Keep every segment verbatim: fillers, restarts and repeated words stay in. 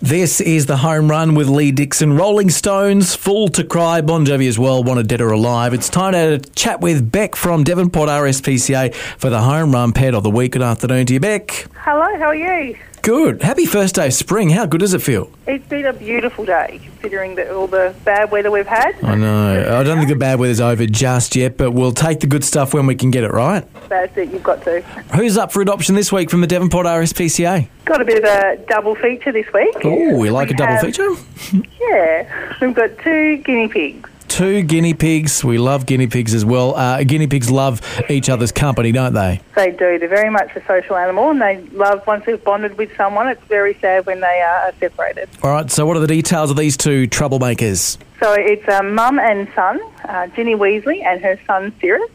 This is the Home Run with Lee Dixon. Rolling Stones, Fool to Cry, Bon Jovi as well, Wanted Dead or Alive. It's time to chat with Beck from Devonport R S P C A for the Home Run Pet of the Week. Good afternoon to you, Beck. Hello, how are you? Good. Happy first day of spring. How good does it feel? It's been a beautiful day, considering the, all the bad weather we've had. I know. I don't think the bad weather's over just yet, but we'll take the good stuff when we can get it, right? That's it, you've got to. Who's up for adoption this week from the Devonport R S P C A? Got a bit of a double feature this week. Oh, we like We a double have- feature? Yeah, we've got two guinea pigs. Two guinea pigs. We love guinea pigs as well. Uh, guinea pigs love each other's company, don't they? They do. They're very much a social animal, and they love, once they've bonded with someone, it's very sad when they are separated. All right, so what are the details of these two troublemakers? So it's a mum and son, uh, Ginny Weasley and her son Sirius.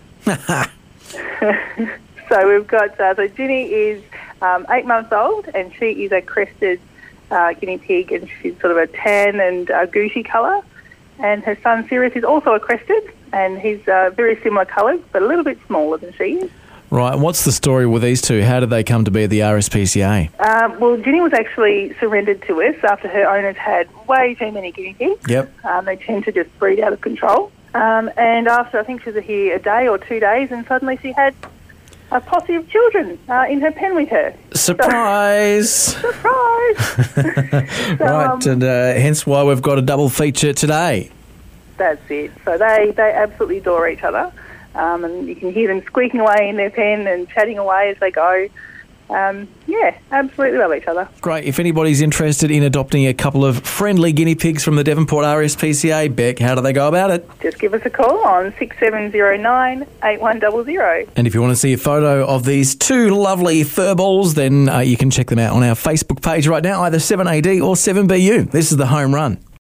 So we've got, uh, so Ginny is um, eight months old, and she is a crested uh, guinea pig, and she's sort of a tan and uh, goosey colour. And her son Sirius is also a crested, and he's uh, very similar colours, but a little bit smaller than she is. Right, and what's the story with these two? How did they come to be at the R S P C A? Uh, well, Ginny was actually surrendered to us after her owners had way too many guinea pigs. Yep. Um, they tend to just breed out of control. Um, and after, I think she was here a day or two days, and suddenly she had a posse of children uh, in her pen with her. Surprise! So, surprise! So, right, um, and uh, hence why we've got a double feature today. That's it. So they, they absolutely adore each other. Um, and you can hear them squeaking away in their pen and chatting away as they go. Um, yeah, absolutely love each other. Great. If anybody's interested in adopting a couple of friendly guinea pigs from the Devonport R S P C A, Beck, how do they go about it? Just give us a call on six seven zero nine, eight one zero zero. And if you want to see a photo of these two lovely fur balls, then uh, you can check them out on our Facebook page right now, either seven A D or seven B U. This is the Home Run.